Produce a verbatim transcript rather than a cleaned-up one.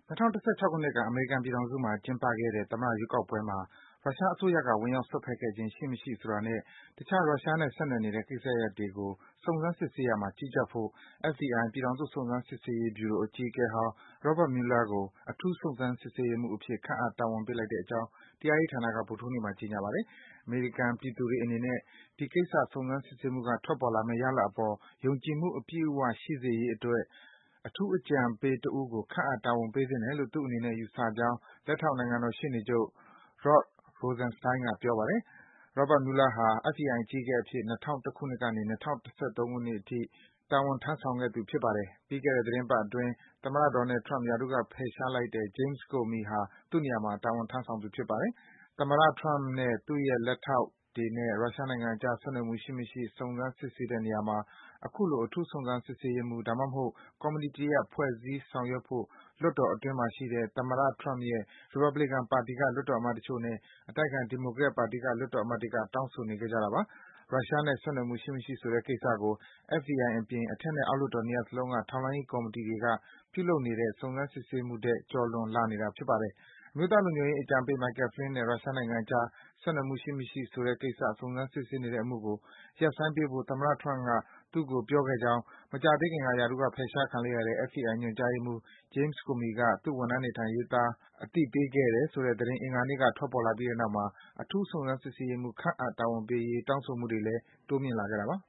၂၀၁၆ ခုနှစ်က အမေရိကန်ပြည်ထောင်စုမှာ ကျင်းပခဲ့တဲ့ သမ္မတရွေးကောက်ပွဲမှာ ရုရှားအစိုးရက ဝင်ရောက် စွက်ဖက်ခဲ့ခြင်း ရှိမရှိဆိုတာနဲ့ တခြား ရုရှားနဲ့ ဆက်နွယ်နေတဲ့ ကိစ္စရပ်တွေကို စုံစမ်းစစ်ဆေးရာမှာ ကြီးကြပ်ဖို့ F B I ပြည်ထောင်စု စုံစမ်းစစ်ဆေးရေးဗျူရို အကြီးအကဲဟောင်း Robert Mueller ကို အထူး စုံစမ်းစစ်ဆေးရေးမှူးအဖြစ် ခန့်အပ် တာဝန်ပေးလိုက်တဲ့အကြောင်း တရားရေးဌာနက ဗုဒ္ဓဟူးနေ့မှာ ကြေညာပါတယ်။ အမေရိကန်ပြည်သူတွေအနေနဲ့ ဒီကိစ္စ စုံစမ်းစစ်ဆေးမှုက ထွက်ပေါ်လာမယ့် ရလဒ်အပေါ် ယုံကြည်မှု အပြည့်အဝရှိစေရေးအတွက် အထူးအကြံပေးတဦးကို ခန့်အပ် တာဝန်ပေးသင့်တယ်လို့ သူ့အနေနဲ့ ယူဆကြောင်း လက်ထောက် နိုင်ငံတော်ရှေ့နေချုပ် Rod Rosenstein က ပြောပါတယ်။ Robert Mueller ဟာ F B I အကြီးအကဲအဖြစ် ၂၀၀၁ ခုနှစ်ကနေ ၂၀၁၃ ခုနှစ်အထိ တာဝန်ထမ်းဆောင်ခဲ့သူ ဖြစ်ပါတယ်။ ပြီးခဲ့တဲ့ သီတင်းပတ်အတွင်း သမ္မတ Donald Trump ရာထူးက ဖယ်ရှားလိုက်တဲ့ James Comey ဟာ သူ့နေရာမှာ တာဝန်ထမ်းဆောင်သူ ဖြစ်ပါတယ်။ သမ္မတ Trump နဲ့ သူ့ရဲ့ လက်ထောက်တွေနဲ့ ရုရှားနိုင်ငံအကြား ဆက်နွယ်မှု ရှိမရှိ စုံစမ်း စစ်ဆေးတဲ့နေရာမှာ အခုလို အထူး စုံစမ်းစစ်ဆေးရေးမှူး ဒါမှမဟုတ် ကော်မီတီတရပ် ဖွဲ့စည်း ဆောင်ရွက်ဖို့ လွှတ်တော်အတွင်းမှာရှိတဲ့ သမ္မတ Trump ရဲ့ ရီပတ်ဘလီကန်ပါတီက လွှတ်တော်အမတ်တချို့နဲ့ အတိုက်အခံ ဒီမိုကရက်ပါတီက လွှတ်တော်အမတ်တွေက တောင်းဆိုနေခဲ့ကြတာပါ။ ရုရှားနဲ့ ဆက်နွယ်မှု ရှိမရှိဆိုတဲ့ကိစ္စကို F B I အပြင် အထက်နဲ့ အောက်လွှတ်တော် နှစ်ရပ်စလုံးက ထောက်လှမ်းရေး ကော်မီတီတွေက ပြုလုပ်နေတဲ့ စုံစမ်း စစ်ဆေးမှုထက် ကျော်လွန်လာနေတာ ဖြစ်ပါတယ်။ အမျိုးသားလုံခြုံရေး အကြံပေး Michael Flynn နဲ့ ရုရှားနိုင်ငံအကြား ဆက်နွယ်မှု ရှိမရှိဆိုတဲ့ကိစ္စ စုံစမ်း စစ်ဆေးနေတဲ့အမှုကို ရပ်ဆိုင်းပေးဖို့ သမ္မတ Trump က သူ့ကို ပြောခဲ့ကြောင်း မကြာသေးခင်က ရာထူးက ဖယ်ရှားခံလိုက်ရတဲ့ F B I ညွန်ကြားရေးမှူး James Comey က သူ့ဝန်ထမ်းတွေထံ ရေးသား အသိပေးခဲ့တယ်ဆိုတဲ့ သတင်း အင်္ဂါနေ့က ထွက်ပေါ်လာပြီးတဲ့နောက်မှာ အထူး စုံစမ်းစစ်ဆေးရေးမှူး ခန့်အပ် တာဝန်ပေးရေး တောင်းဆိုမှုတွေလည်း တိုးမြင့်လာခဲ့တာပါ